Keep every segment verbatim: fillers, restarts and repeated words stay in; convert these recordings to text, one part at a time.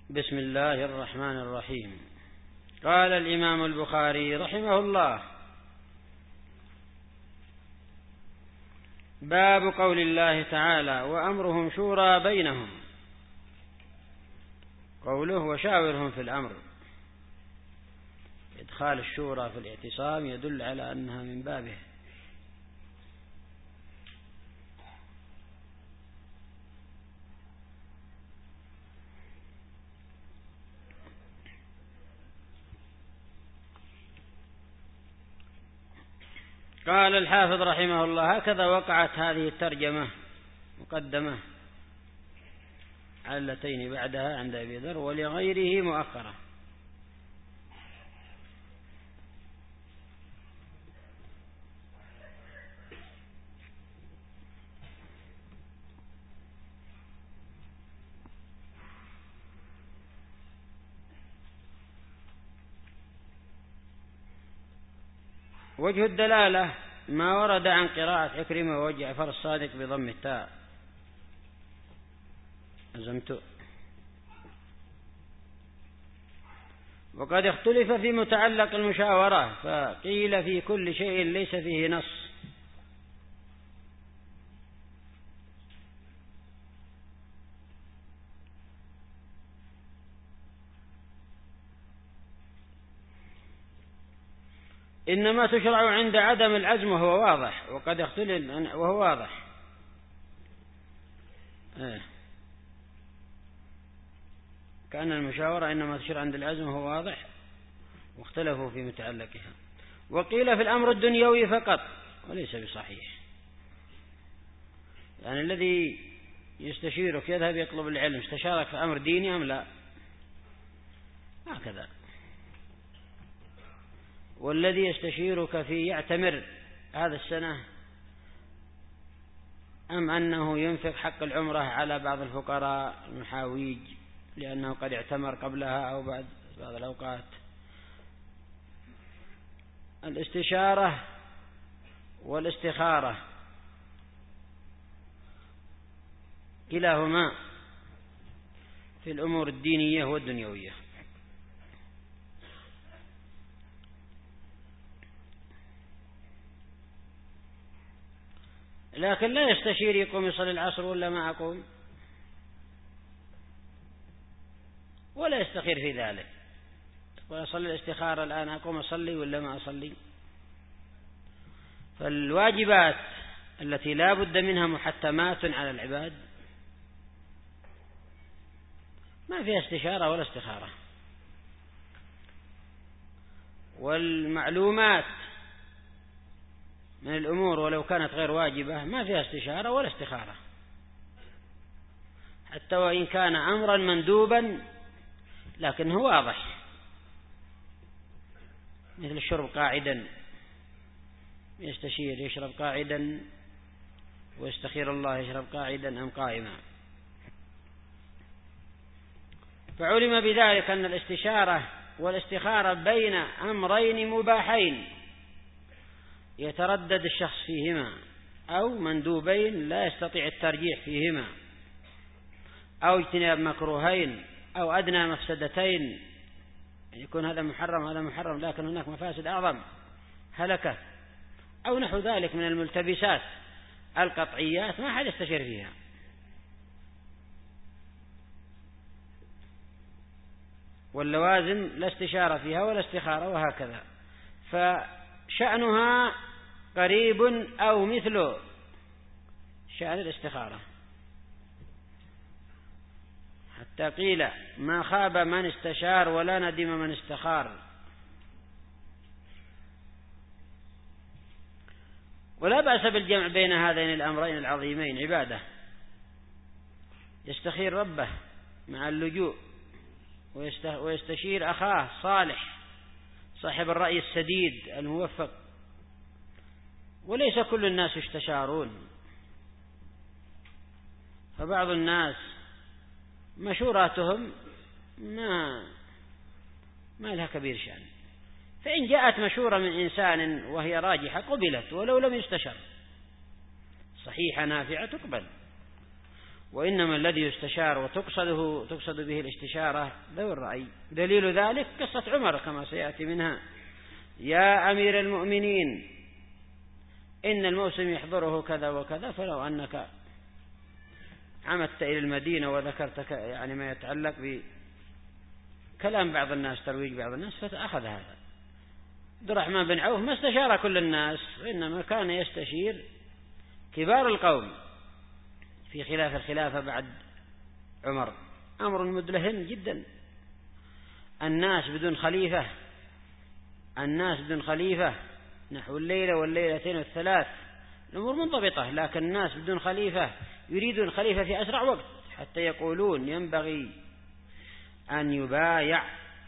بسم الله الرحمن الرحيم. قال الإمام البخاري رحمه الله: باب قول الله تعالى: وأمرهم شورى بينهم. قوله: وشاورهم في الأمر. إدخال الشورى في الاعتصام يدل على أنها من بابه. قال الحافظ رحمه الله: هكذا وقعت هذه الترجمة مقدمة على اللتين بعدها عند أبي ذر، ولغيره مؤخرة. وجه الدلالة ما ورد عن قراءة عكرمة وجعفر الصادق بضم التاء. أزمت. وقد اختلف في متعلق المشاورة، فقيل في كل شيء ليس فيه نص، إنما تشرع عند عدم العزم وهو واضح. وقد اختلف وهو واضح إيه. كأن المشاورة إنما تشرع عند العزم وهو واضح، واختلفوا في متعلقها. وقيل في الأمر الدنيوي فقط، وليس بصحيح. يعني الذي يستشيرك يذهب يطلب العلم، استشارك في أمر ديني أم لا؟ هكذا. والذي يستشيرك في يعتمر هذا السنة أم أنه ينفق حق العمرة على بعض الفقراء المحاويج لأنه قد اعتمر قبلها أو بعد بعض الأوقات. الاستشارة والاستخارة كلاهما في الأمور الدينية والدنيوية. لكن لا يستشير يقوم يصلي العصر ولا ما أقوم، ولا يستخير في ذلك، ويصلي الاستخارة الآن أقوم أصلي ولا ما أصلي. فالواجبات التي لا بد منها محتمات على العباد ما فيها استشارة ولا استخارة. والمعلومات من الأمور ولو كانت غير واجبة ما فيها استشارة ولا استخارة، حتى وإن كان أمرا مندوبا لكنه واضح، مثل الشرب قاعدا، يستشير يشرب قاعدا ويستخير الله يشرب قاعدا أم قائما. فعلم بذلك أن الاستشارة والاستخارة بين أمرين مباحين يتردد الشخص فيهما، أو مندوبين لا يستطيع الترجيح فيهما، أو اجتناب مكروهين، أو أدنى مفسدتين، يعني يكون هذا محرم هذا محرم لكن هناك مفاسد أعظم هلكة، أو نحو ذلك من الملتبسات القطعيات ما أحد يستشير فيها. واللوازم لا استشارة فيها ولا استخارة، وهكذا. فشأنها قريب أو مثل شأن الاستخارة، حتى قيل: ما خاب من استشار ولا ندم من استخار. ولا بأس بالجمع بين هذين الأمرين العظيمين، عبادة. يستخير ربه مع اللجوء، ويستشير أخاه صالح صاحب الرأي السديد الموفق. وليس كل الناس يستشارون، فبعض الناس مشوراتهم ما ما لها كبير شأن، فإن جاءت مشورة من إنسان وهي راجحة قبلت ولو لم يستشر، صحيحة نافعة تقبل. وإنما الذي يستشار وتقصده تقصد به الاستشارة ذو الرأي. دليل ذلك قصة عمر كما سيأتي منها: يا أمير المؤمنين إن الموسم يحضره كذا وكذا، فلو أنك عمدت إلى المدينة وذكرت يعني ما يتعلق بكلام بعض الناس، ترويج بعض الناس، فأخذ هذا. عبد الرحمن بن عوف ما استشار كل الناس، وإنما كان يستشير كبار القوم في خلاف الخلافة بعد عمر. أمر مدلهم جدا، الناس بدون خليفة الناس بدون خليفة نحو الليلة والليلتين والثلاث، الأمور منضبطة، لكن الناس بدون خليفة يريدون الخليفة في أسرع وقت، حتى يقولون ينبغي أن يبايع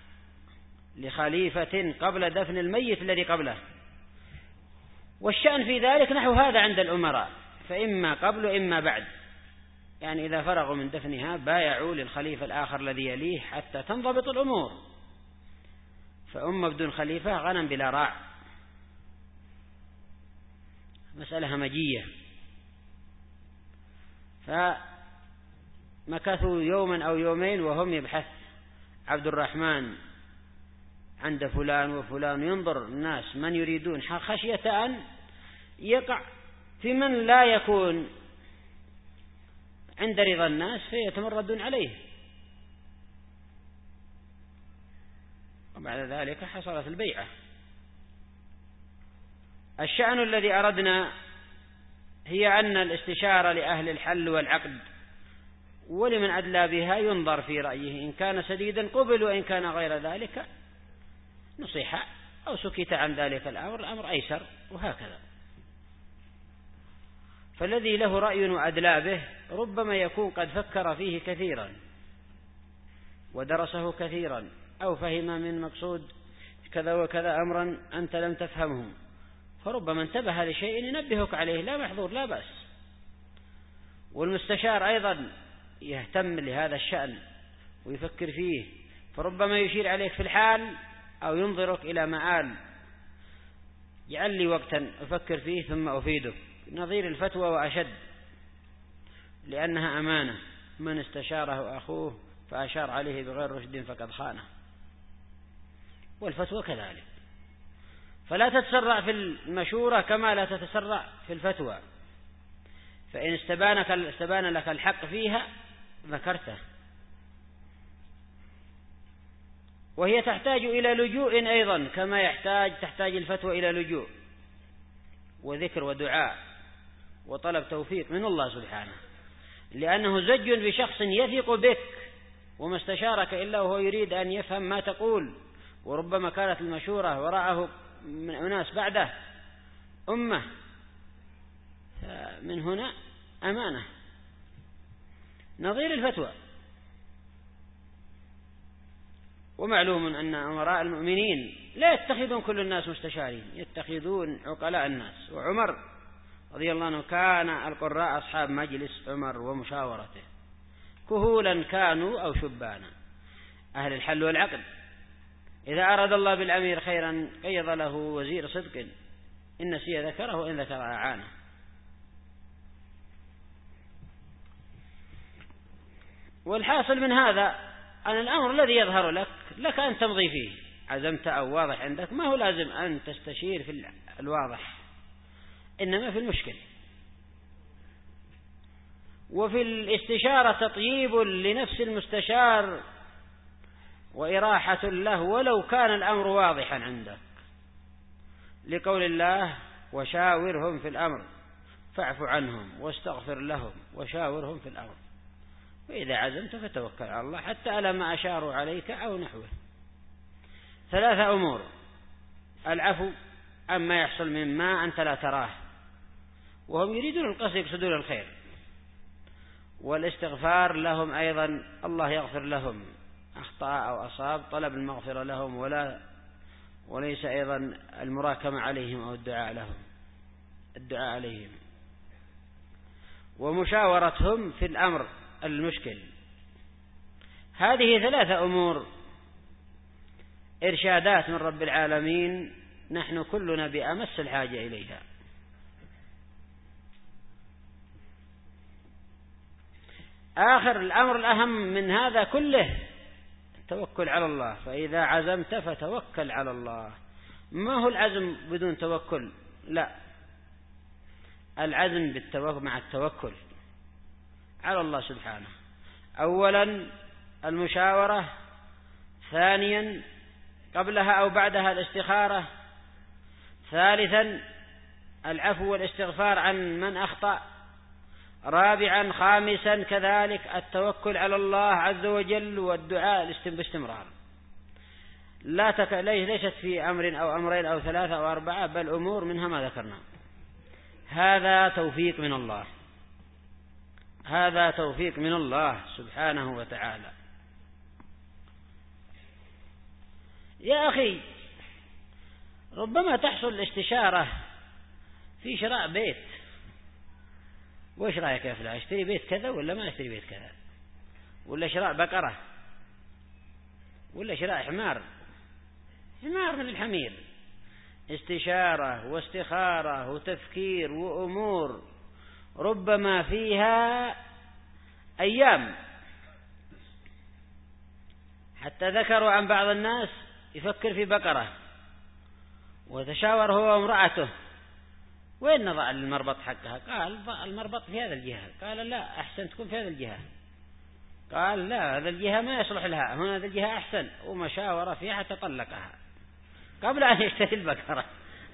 لخليفة قبل دفن الميت الذي قبله. والشأن في ذلك نحو هذا عند الأمراء، فإما قبل إما بعد، يعني إذا فرغوا من دفنها بايعوا للخليفة الآخر الذي يليه حتى تنضبط الأمور. فأمة بدون خليفة غنم بلا راع، مسألة همجية. فمكثوا يوما أو يومين وهم يبحث عبد الرحمن عند فلان وفلان، ينظر الناس من يريدون، خشية أن يقع في من لا يكون عند رضا الناس فيتمردون عليه. وبعد ذلك حصلت البيعة. الشأن الذي أردنا هي أن الاستشارة لأهل الحل والعقد، ولمن أدلى بها ينظر في رأيه، إن كان سديدا قبل، وإن كان غير ذلك نصيحة أو سكت عن ذلك الأمر، الأمر أيسر، وهكذا. فالذي له رأي وأدلى به ربما يكون قد فكر فيه كثيرا ودرسه كثيرا، أو فهم من مقصود كذا وكذا أمرا أنت لم تفهمه، فربما انتبه لشيء ينبهك عليه، لا محظور لا بأس. والمستشار أيضا يهتم لهذا الشأن ويفكر فيه، فربما يشير عليك في الحال أو ينظرك إلى معال، جعل لي وقتا أفكر فيه ثم أفيدك، نظير الفتوى وأشد، لأنها أمانة، من استشاره أخوه فأشار عليه بغير رشد فقد خانه. والفتوى كذلك، فلا تتسرع في المشورة كما لا تتسرع في الفتوى، فإن استبانك استبان لك الحق فيها ذكرته. وهي تحتاج إلى لجوء أيضا، كما يحتاج تحتاج الفتوى إلى لجوء وذكر ودعاء وطلب توفيق من الله سبحانه، لأنه زج بشخص يثق بك وما استشارك إلا وهو يريد أن يفهم ما تقول، وربما كانت المشورة وراءه من أناس بعده أمة، من هنا أمانة. نظير الفتوى. ومعلوم أن أمراء المؤمنين لا يتخذون كل الناس مستشارين، يتخذون عقلاء الناس. وعمر رضي الله عنه كان القراء أصحاب مجلس عمر ومشاورته، كهولا كانوا أو شبانا، أهل الحل والعقد. إذا أراد الله بالأمير خيرا قيض له وزير صدق، إن نسي ذكره وإن ذكر أعانه. والحاصل من هذا أن الأمر الذي يظهر لك لك أن تمضي فيه، عزمت أو واضح عندك، ما هو لازم أن تستشير في الواضح، إنما في المشكل. وفي الاستشارة تطييب لنفس المستشار وإراحة له، ولو كان الأمر واضحا عندك، لقول الله: وشاورهم في الأمر فاعف عنهم واستغفر لهم وشاورهم في الأمر، وإذا عزمت فتوكل على الله، حتى على ما أشاروا عليك أو نحوه. ثلاثة أمور: العفو عما يحصل مما أنت لا تراه وهم يريدون القصد يقصدون الخير، والاستغفار لهم أيضا، الله يغفر لهم أخطأ أو أصاب، طلب المغفرة لهم، ولا وليس أيضا المراكمة عليهم أو الدعاء لهم الدعاء عليهم. ومشاورتهم في الأمر المشكل. هذه ثلاثة أمور إرشادات من رب العالمين، نحن كلنا بأمس الحاجة إليها. آخر الأمر الأهم من هذا كله التوكل على الله. فإذا عزمت فتوكل على الله. ما هو العزم بدون توكل؟ لا، العزم بالتوكل مع التوكل على الله سبحانه. أولا المشاورة، ثانيا قبلها أو بعدها الاستخارة، ثالثا العفو والاستغفار عن من أخطأ، رابعا خامسا كذلك التوكل على الله عز وجل والدعاء باستمرار. لا تك... ليست في أمر أو أمرين أو ثلاثة أو أربعة، بل أمور منها ما ذكرنا. هذا توفيق من الله، هذا توفيق من الله سبحانه وتعالى. يا أخي، ربما تحصل الاستشارة في شراء بيت، وإيش رأيك يا فلان، اشتري بيت كذا ولا ما اشتري بيت كذا، ولا شراء بقرة، ولا شراء حمار، حمار من الحمير. استشارة واستخارة وتفكير وأمور ربما فيها أيام. حتى ذكروا عن بعض الناس يفكر في بقرة وتشاور هو وامرأته، وين نضع المربط حقها؟ قال المربط في هذا الجهة. قال لا، أحسن تكون في هذا الجهة. قال لا، هذا الجهة ما يصلح لها، هنا هذا الجهة أحسن. ومشاورة فيها حتى طلقها قبل أن يشتري البقرة.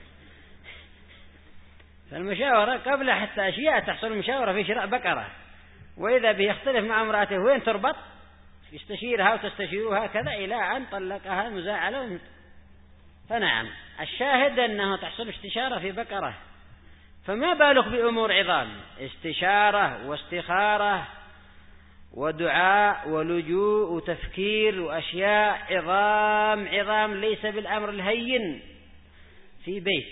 فالمشاورة قبل حتى أشياء تحصل مشاورة في شراء بقرة، وإذا بيختلف مع امرأته وين تربط، يستشيرها وتستشيرها كذا إلى أن طلقها مزاعلة. فنعم، الشاهد أنه تحصل استشارة في بقرة، فما بالك بأمور عظام، استشارة واستخارة ودعاء ولجوء وتفكير وأشياء عظام عظام، ليس بالأمر الهين في بيت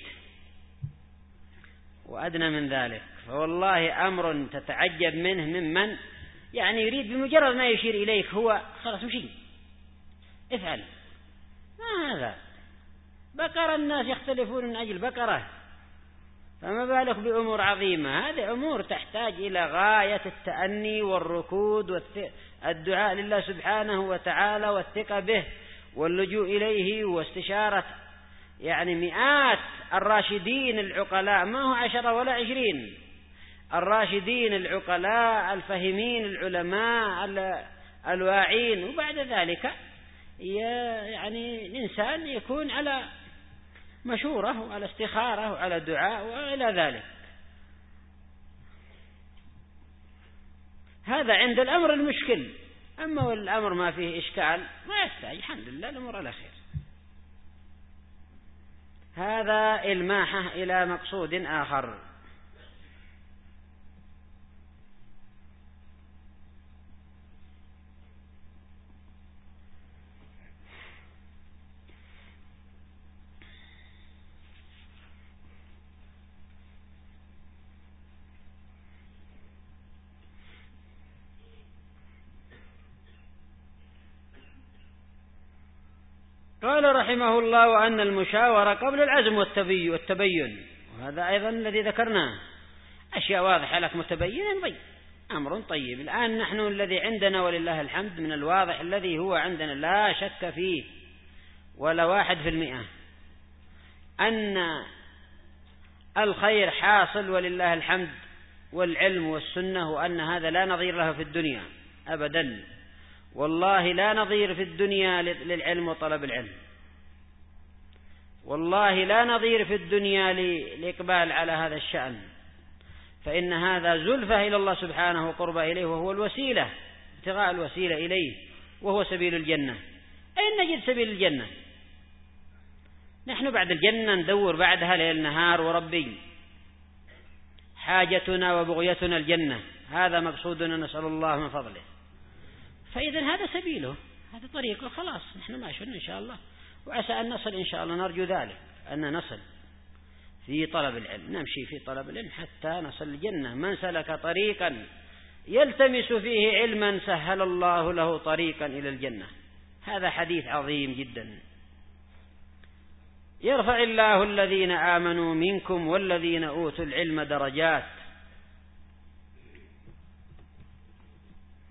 وأدنى من ذلك. فوالله أمر تتعجب منه ممن يعني يريد بمجرد ما يشير إليك هو خلاص مشي افعل. ما هذا بقرة، الناس يختلفون من أجل بقرة، فما بالك بأمور عظيمة. هذه أمور تحتاج إلى غاية التأني والركود والدعاء لله سبحانه وتعالى والثقة به واللجوء إليه واستشارة يعني مئات الراشدين العقلاء، ما هو عشرة ولا عشرين، الراشدين العقلاء الفهمين العلماء الواعين. وبعد ذلك يعني الإنسان يكون على مشورة وعلى استخارة وعلى دعاء وإلى ذلك. هذا عند الأمر المشكل. أما والأمر ما فيه إشكال ما يحتاج، الحمد لله الأمور على خير. هذا إلماحة إلى مقصود آخر. قال رحمه الله: وأن المشاورة قبل العزم والتبين، وهذا أيضا الذي ذكرناه، أشياء واضحة لك متبينة طيب، أمر طيب. الآن نحن الذي عندنا ولله الحمد من الواضح الذي هو عندنا لا شك فيه ولا واحد في المئة أن الخير حاصل ولله الحمد، والعلم والسنة، وأن هذا لا نظير له في الدنيا أبدا. والله لا نظير في الدنيا للعلم وطلب العلم، والله لا نظير في الدنيا للإقبال على هذا الشأن، فإن هذا زلفة إلى الله سبحانه وقرب إليه، وهو الوسيلة، ابتغاء الوسيلة إليه، وهو سبيل الجنة. أين نجد سبيل الجنة؟ نحن بعد الجنة ندور بعدها ليل نهار، وربي حاجتنا وبغيتنا الجنة، هذا مقصودنا، نسأل الله من فضله. فإذا هذا سبيله، هذا طريقه، خلاص نحن ماشيين إن شاء الله، وعسى أن نصل إن شاء الله، نرجو ذلك، أن نصل في طلب العلم، نمشي في طلب العلم حتى نصل الجنة. من سلك طريقا يلتمس فيه علما سهل الله له طريقا إلى الجنة. هذا حديث عظيم جدا. يرفع الله الذين آمنوا منكم والذين أوتوا العلم درجات.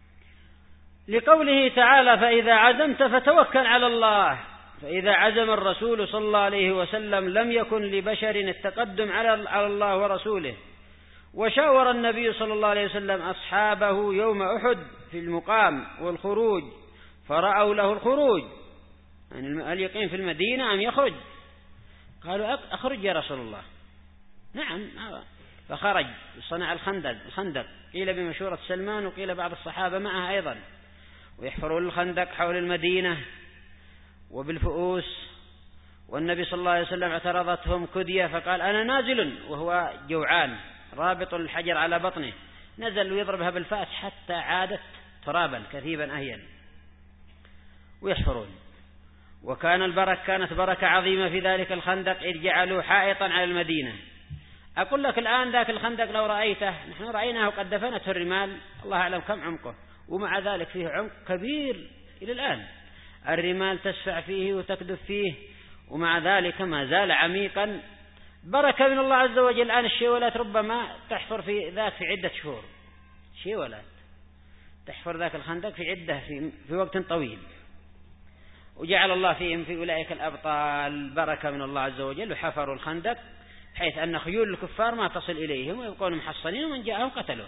لقوله تعالى فإذا عزمت فتوكل على الله. فإذا عزم الرسول صلى الله عليه وسلم لم يكن لبشر التقدم على الله ورسوله. وشاور النبي صلى الله عليه وسلم أصحابه يوم أحد في المقام والخروج فرأوا له الخروج، يعني هل يقيم في المدينة أم يخرج؟ قالوا أخرج يا رسول الله. نعم، فخرج صنع الخندق الخندق قيل بمشورة سلمان وقيل بعض الصحابة معه أيضا، ويحفرون الخندق حول المدينة وبالفؤوس. والنبي صلى الله عليه وسلم اعترضتهم كدية فقال أنا نازل، وهو جوعان رابط الحجر على بطنه، نزل ويضربها بالفأس حتى عادت ترابا كثيبا أهيا ويحفرون. وكان البركة كانت بركة عظيمة في ذلك الخندق إذ جعلوا حائطا على المدينة. أقول لك الآن ذاك الخندق لو رأيته، نحن رأيناه قد دفنته الرمال الله أعلم كم عمقه، ومع ذلك فيه عمق كبير إلى الآن، الرمال تسفع فيه وتكدف فيه، ومع ذلك ما زال عميقا بركة من الله عز وجل. الآن الشيولات ربما تحفر في ذاك في عدة شهور، شيولات تحفر ذاك الخندق في عدة في, في وقت طويل، وجعل الله فيهم في أولئك الأبطال بركة من الله عز وجل، وحفروا الخندق حيث أن خيول الكفار ما تصل إليهم ويبقون محصنين، ومن جاءهم قتلوه.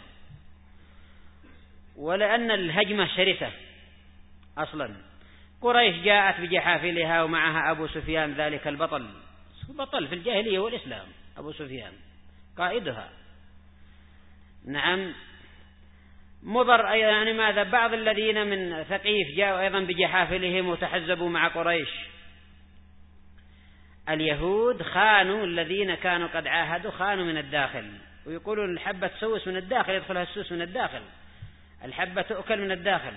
ولأن الهجمة شرسة أصلا، قريش جاءت بجحافلها ومعها أبو سفيان ذلك البطل، بطل في الجاهلية والإسلام، أبو سفيان قائدها. نعم، مضر يعني ماذا بعض الذين من ثقيف جاءوا أيضا بجحافلهم وتحزبوا مع قريش. اليهود خانوا الذين كانوا قد عاهدوا، خانوا من الداخل، ويقولون الحبة تسوس من الداخل، يدخلها السوس من الداخل، الحبة تؤكل من الداخل.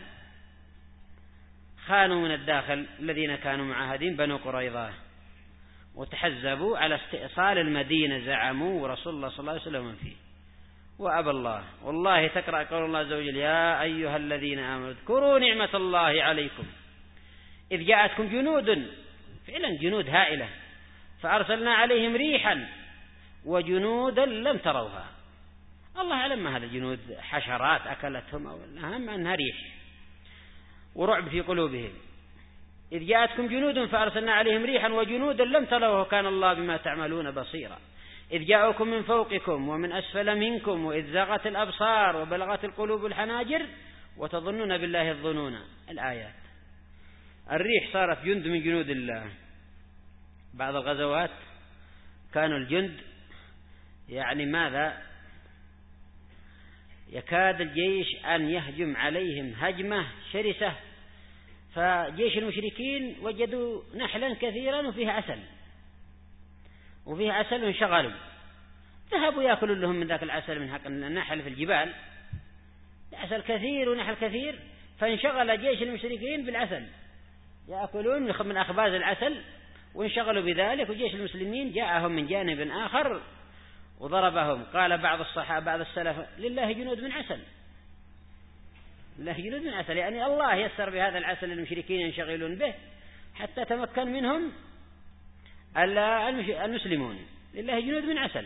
خانوا من الداخل الذين كانوا معاهدين بنو قريظة، وتحزبوا على استئصال المدينة، زعموا ورسول الله صلى الله عليه وسلم فيه وأبى الله. والله تقرأ قول الله عز وجل يا أيها الذين آمنوا اذكروا نعمة الله عليكم إذ جاءتكم جنود، فعلا جنود هائلة، فأرسلنا عليهم ريحا وجنودا لم تروها. الله أعلم ما هذا جنود، حشرات أكلتهم أو أهم أنها ريح ورعب في قلوبهم. إذ جاءتكم جنود فأرسلنا عليهم ريحا وجنودا لم تروها كان الله بما تعملون بصيرا. إذ جاءكم من فوقكم ومن أسفل منكم وإذ زاغت الأبصار وبلغت القلوب الحناجر وتظنون بالله الظنون. الآيات. الريح صارت جند من جنود الله. بعض الغزوات كانوا الجند يعني ماذا يكاد الجيش أن يهجم عليهم هجمة شرسة، فجيش المشركين وجدوا نحلا كثيرا وفيها عسل وفيها عسل وانشغلوا، ذهبوا يأكلوا لهم من ذاك العسل من حق النحل في الجبال، عسل كثير ونحل كثير، فانشغل جيش المشركين بالعسل، يأكلون من أخباز العسل وانشغلوا بذلك، وجيش المسلمين جاءهم من جانب آخر وضربهم. قال بعض الصحابة بعض السلف لله جنود من عسل، لله جنود من عسل، يعني الله يسر بهذا العسل المشركين ينشغلون به حتى تمكن منهم المسلمون، لله جنود من عسل.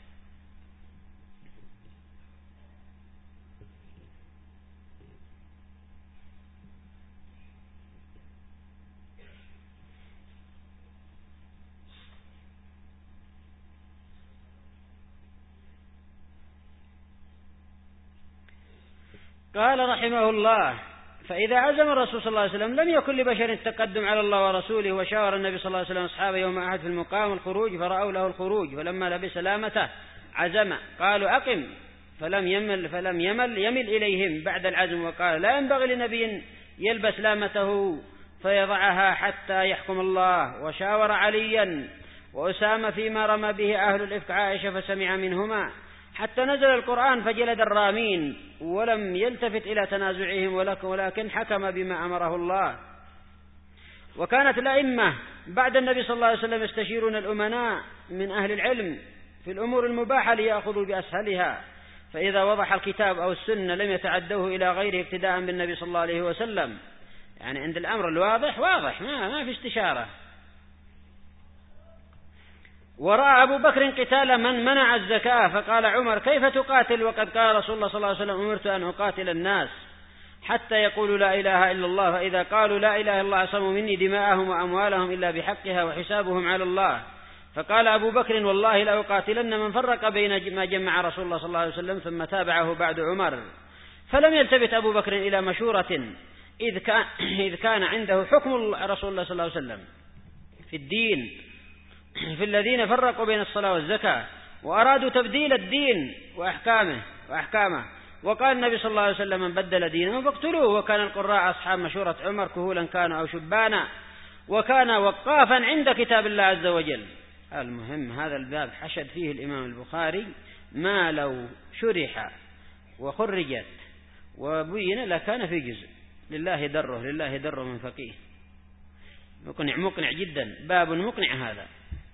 قال رحمه الله فإذا عزم الرسول صلى الله عليه وسلم لم يكن لبشر التقدم على الله ورسوله. وشاور النبي صلى الله عليه وسلم أصحابه يوم أحد في المقام الخروج فرأوا له الخروج، فلما لبس لامته عزم قالوا أقم، فلم يمل فلم يمل يمل إليهم بعد العزم، وقال لا ينبغي لنبي يلبس لامته فيضعها حتى يحكم الله. وشاور عليا وأسامة فيما رمى به أهل الإفك عائشة فسمع منهما حتى نزل القرآن فجلد الرامين، ولم يلتفت إلى تنازعهم ولكن حكم بما أمره الله. وكانت الأئمة بعد النبي صلى الله عليه وسلم يستشيرون الأمناء من أهل العلم في الأمور المباحة ليأخذوا بأسهلها، فإذا وضح الكتاب أو السنة لم يتعدوه إلى غيره ابتداء بالنبي صلى الله عليه وسلم. يعني عند الأمر الواضح واضح ما, ما في استشارة. ورأى أبو بكر قتال من منع الزكاة، فقال عمر كيف تقاتل وقد قال رسول الله صلى الله عليه وسلم أمرت أن أقاتل الناس حتى يقولوا لا إله إلا الله، فإذا قالوا لا إله إلا الله عصموا مني دماءهم وأموالهم إلا بحقها وحسابهم على الله. فقال أبو بكر والله لأقاتلن من فرق بين ما جمع رسول الله صلى الله عليه وسلم، ثم تابعه بعد عمر. فلم يلتفت أبو بكر إلى مشورة إذ كان, إذ كان عنده حكم رسول الله صلى الله عليه وسلم في الدين في الذين فرقوا بين الصلاة والزكاة وأرادوا تبديل الدين وأحكامه وأحكامه وقال النبي صلى الله عليه وسلم من بدل دينه فاقتلوه. وكان القراء أصحاب مشورة عمر كهولا كانوا أو شبانا، وكان وقافا عند كتاب الله عز وجل. المهم هذا الباب حشد فيه الإمام البخاري ما لو شرح وخرجت وبين لكان في جزء. لله دره لله دره من فقيه، مقنع مقنع جدا، باب مقنع هذا.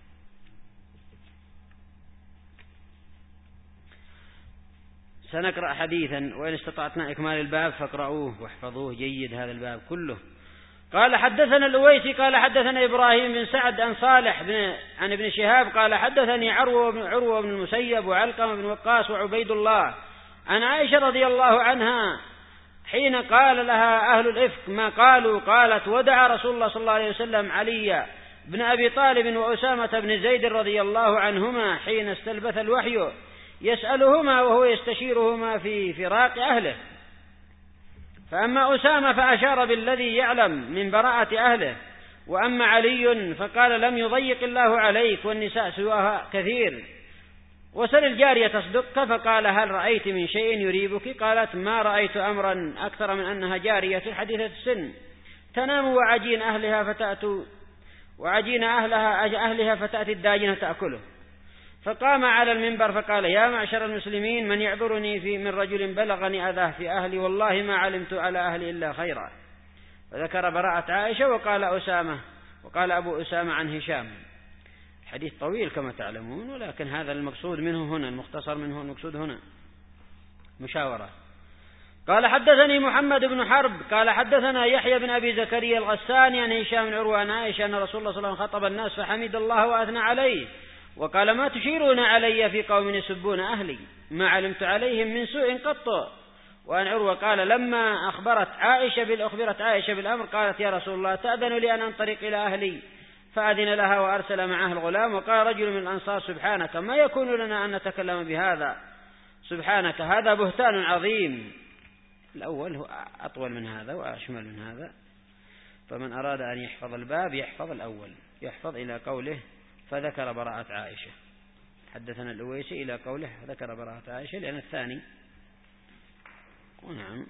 سنقرأ حديثا، وإن استطعتنا إكمال الباب فاقرأوه واحفظوه جيد هذا الباب كله. قال حدثنا الأويسي قال حدثنا إبراهيم بن سعد عن صالح بن عن ابن شهاب قال حدثني عروة بن عروة بن المسيب وعلقمة بن وقاص وعبيد الله عن عائشة رضي الله عنها حين قال لها أهل الإفك ما قالوا، قالت ودعا رسول الله صلى الله عليه وسلم علي بن أبي طالب وأسامة بن زيد رضي الله عنهما حين استلبث الوحي يسألهما وهو يستشيرهما في فراق أهله. فأما أسامة فأشار بالذي يعلم من براءة أهله، وأما علي فقال لم يضيق الله عليك والنساء سواها كثير، وسل الجارية تصدقك. فقال هل رأيت من شيء يريبك؟ قالت ما رأيت أمرا أكثر من أنها جارية حديثة السن تنام وعجين أهلها فتأتي وعجين أهلها أهلها فتأتي الداجنة تأكله. فقام على المنبر فقال يا معشر المسلمين من يعذرني في من رجل بلغني أذاه في أهلي والله ما علمت على أهلي إلا خيرا. وذكر براءة عائشة. وقال أسامة وقال أبو أسامة عن هشام. حديث طويل كما تعلمون، ولكن هذا المقصود منه هنا، المختصر منه المقصود هنا مشاورة. قال حدثني محمد بن حرب قال حدثنا يحيى بن أبي زكريا الغساني عن هشام بن عروة عن عائشة أن رسول الله صلى الله عليه وسلم خطب الناس فحمد الله وأثنى عليه وقال ما تشيرون علي في قوم يسبون أهلي ما علمت عليهم من سوء قط. وأن عروة قال لما أخبرت عائشة بالأخبرت عائشة بالأمر قالت يا رسول الله تأذن لي أن أنطلق إلى أهلي؟ فأذن لها وأرسل معه الغلام. وقال رجل من الأنصار سبحانك ما يكون لنا أن نتكلم بهذا، سبحانك هذا بهتان عظيم. الأول هو أطول من هذا وأشمل من هذا، فمن أراد أن يحفظ الباب يحفظ الأول، يحفظ إلى قوله فذكر براءة عائشة. حدثنا الأويسي إلى قوله ذكر براءة عائشة، لأن الثاني ونعم